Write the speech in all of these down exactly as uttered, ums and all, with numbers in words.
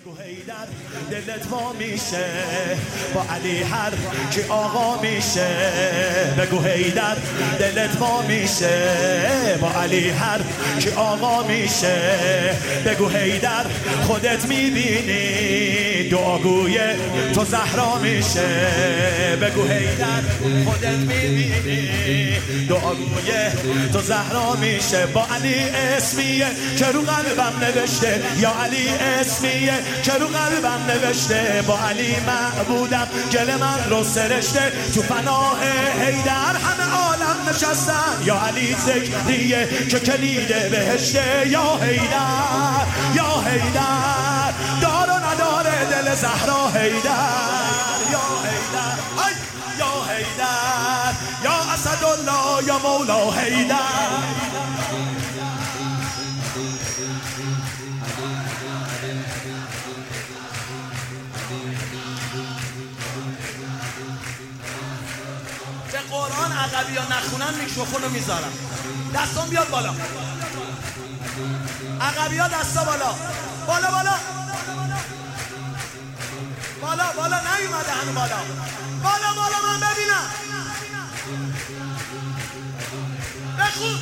بگو حیدر دلت وا میشه با علی هر کی آقا میشه. بگو حیدر دلت وا میشه با علی هر کی آقا میشه. بگو حیدر خودت میبینی دعاگوی تو زهرا میشه. بگو حیدر خودت میبینی دعاگوی تو زهرا میشه. با علی اسمیه که رو قلبم نوشته، یا علی اسمیه که رو قلبم نوشته. با علی معبودم گل من رو سرشته. تو پناه حیدر همه عالم نشستن، یا علی ذکریه که کلید بهشته. یا حیدر یا حیدر دار و نداره دل زهرا حیدر. یا حیدر ای یا حیدر یا اسدالله یا مولا حیدر. به قرآن عقبی ها نخونن میکروفونو میذارم. دستان بیاد بالا، عقبی ها دستا بالا بالا بالا بالا بالا نیومده هنو بالا بالا بالا من ببینم. بخون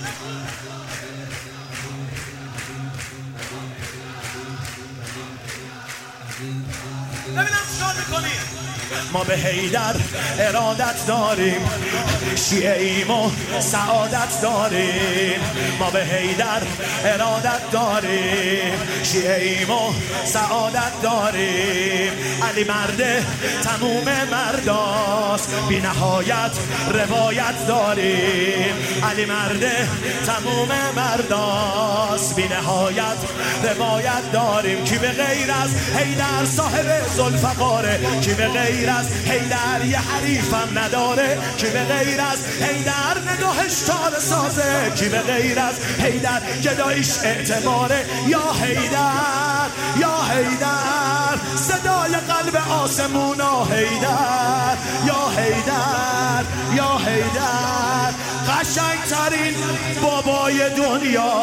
ببینم چیکار میکنی. ما به حیدر ارادت داریم، شیعه ایم و سعادت داریم. ما به حیدر ارادت داریم، شیعه ایم و سعادت داریم. علی مرد تموم مرداست، بی نهایت روایت داریم. علی مرد تموم مرداست، بی نهایت روایت داریم. کی به غیر از حیدر صاحب ذوالفقاره، کی به غیر از حیدر یه حریفم نداره. کی به غیر از حیدر نگاهش تار سازه، کی به غیر از حیدر گدایش اعتباره. یا حیدر یا حیدر صدای قلب آسمونا حیدر. یا حیدر یا حیدر قشنگترین بابای دنیا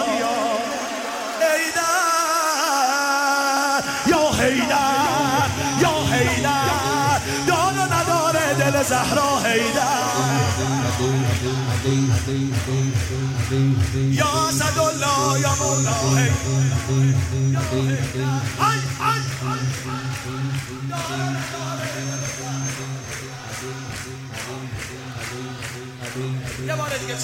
حیدر. یا حیدر یا حیدر دار و نداره دل زهرا حیدر. یا اسدالله یا مولا حیدر. یه بار دیگه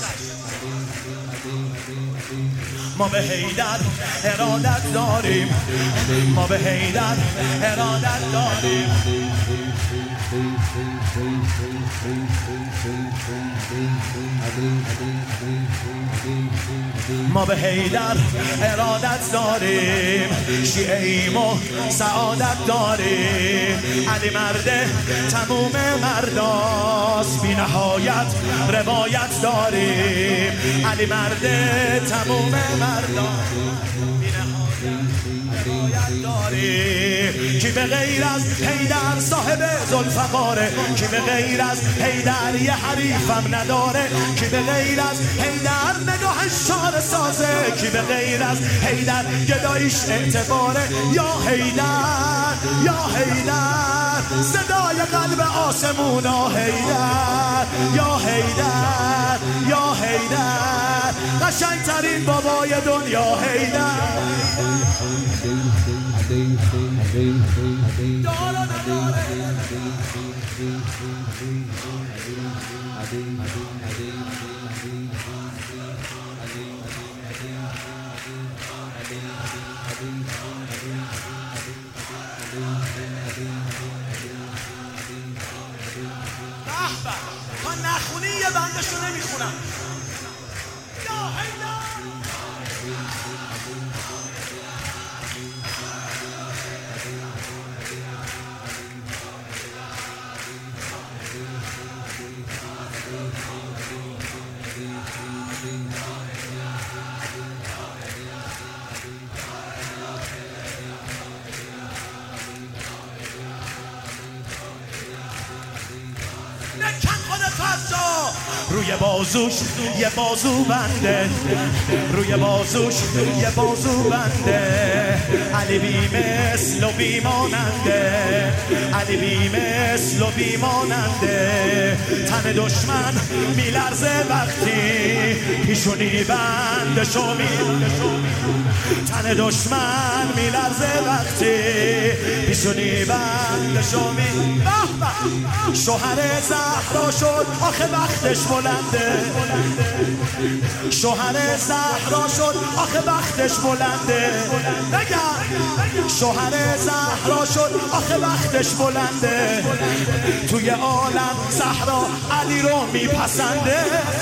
ما به حیدر ارادت داریم، ما به حیدر ارادت داریم. ما به حیدر ارادت داریم، شیعه ایم و سعادت داریم. علی مرد تموم مرداست، بی نهایت روایت داریم. علی مرد تموم مرداست، بی نهایت روایت داریم. کی به غیر از حیدر صاحب ذوالفقاره، کی به غیر از حیدر یه حریفم نداره. کی به غیر از حیدر نگاهش شار سازه، کی به غیر از حیدر گدایش اعتباره. یا حیدر یا حیدر صدای قلب آسمونا حیدر. یا حیدر یا حیدر قشنگترین بابای دنیا حیدر. تا نخونی یه بندشو نمیخونم. یا حیدر روی بازوش یه بازو بنده، روی بازوش یه بازو بنده. علی بی مثل و بی ماننده، علی بی مثل و بی ماننده. تن دشمن میلرزه وقتی پیشونی بنده شمی، تن دشمن میلرزه وقتی پیشونی بنده شمی. شوهر زهرا شد آخه وقتش بلنده، شوهر زهرا شد آخه وقتش بلنده. نگم شوهر زهرا شد آخه وقتش بلنده. توی عالم زهرا علی رو میپسنده،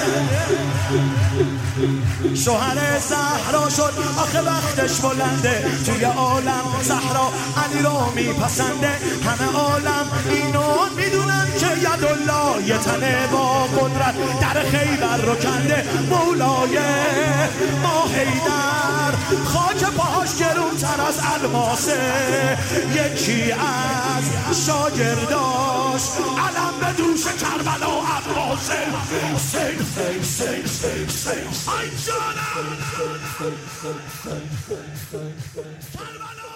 شوهر زهرا شد آخه وقتش بلنده. توی عالم زهرا علی رو میپسنده. همه عالم اینو میدونن که یدالله یه تنه با قدرت در خیبر رو کنده. مولای ما حیدر خاک پاهاش گرونتر از الماسه. یکی از شاگرداش علم به دوش کربلا عباسه. حسین حسین حسین حسین ای جانم کربلا.